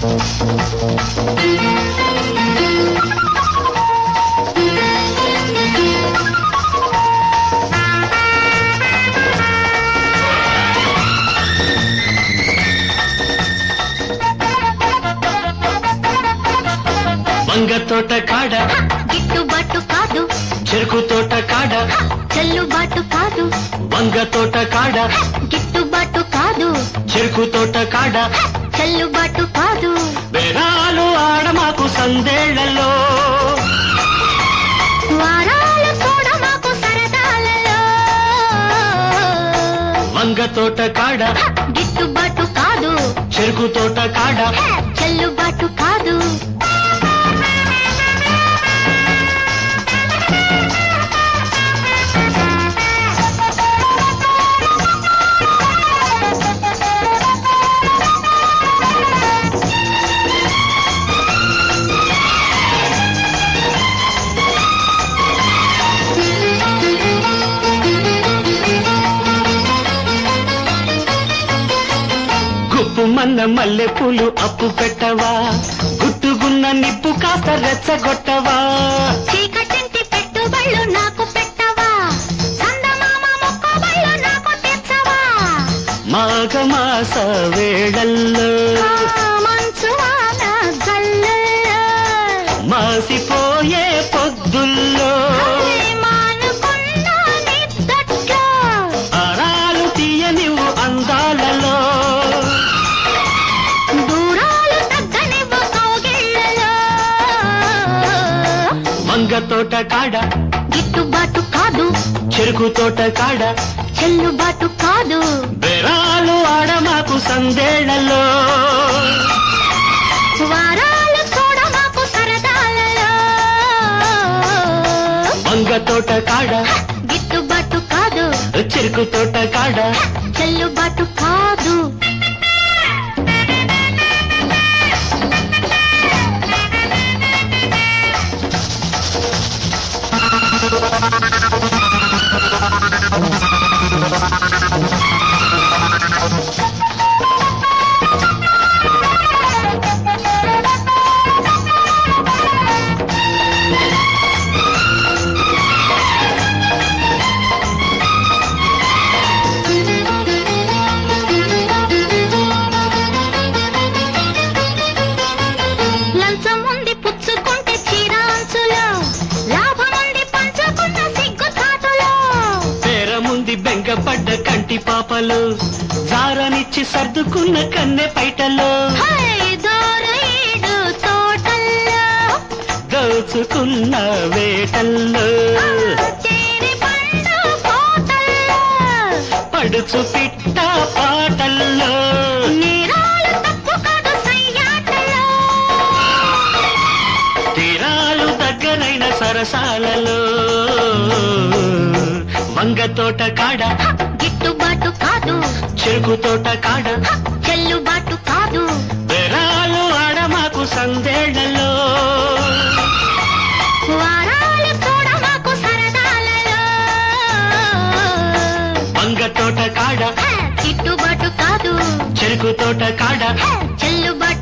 వంగ తోట కాడ గిట్టుబాటు కాదు, చెరుకు తోట కాడ చెల్లుబాటు కాదు. వంగ తోట కాడ గిట్టుబాటు కాదు, చెరుకు తోట కాడ చెల్లుబాటు కాదు. బేరాలు ఆడ మాకు సందేళ్లలో, వారాలు కూడా మాకు సరదాలలో. వంగ తోట కాడ గిట్టుబాటు కాదు, చెరుకు తోట కాడ చెల్లుబాటు కాదు. గుప్పుమన్న మల్లె పూలు అప్పు పెట్టవా, గుట్టుగున్న నిప్పు కాస్త రెచ్చగొట్టవా. చీకటింటి పెట్టుబళ్ళు నాకు పెట్టవా, చందమామ మొక్కబళ్ళు నాకు తెచ్చవా. మాఘమాస వేళల్లో మంచు వాన జల్లుల్లో, మాసిపోయే పొద్దుల్లో మానుకున్న నిద్దట్లో, ఆరాలు తీయనివు అందాలలో, దూరాలు తగ్గనివ్వు కౌగిళ్ళలో. వంగ తోట కాడ గిట్టుబాటు కాదు, చెరుకు తోట కాడ చెల్లుబాటు కాదు. బేరాలు ఆడ మాకు సందేళ్లలో, వారాలు కూడా మాకు సరదాలలో. వంగ తోట కాడ గిట్టుబాటు కాదు, చెరుకు తోట కాడ చెల్లుబాటు కాదు. లంచం ఉంది పుచ్చుకుంటే చీరాంచులో, లాభముంది పంచుకున్న సిగ్గు చాటులో. పేరముంది బెంగపడ్డ కంటి పాపలు, జారనిచ్చి సర్దుకున్న కన్నె పైటలో, దోరైడు తోటల్లో, దోచుకున్న వేటల్లో, చేరి పండు కోటల్లో, పడుచు పిట్ట పాటల్లో, నేరాలు తప్పు కాదు సయ్యాటలో. తీరాలు దగ్గరైన సరసాలలో, వంగ తోట కాడ గిట్టుబాటు కాదు, చెరుకు తోట కాడ చెల్లుబాటు కాదు. బేరాలు ఆడ మాకు సందేళ్లలో, వారాలు కూడా మాకు సరదాలలో. వంగ తోట కాడ గిట్టుబాటు కాదు, చెరుకు తోట కాడ చెల్లుబాటు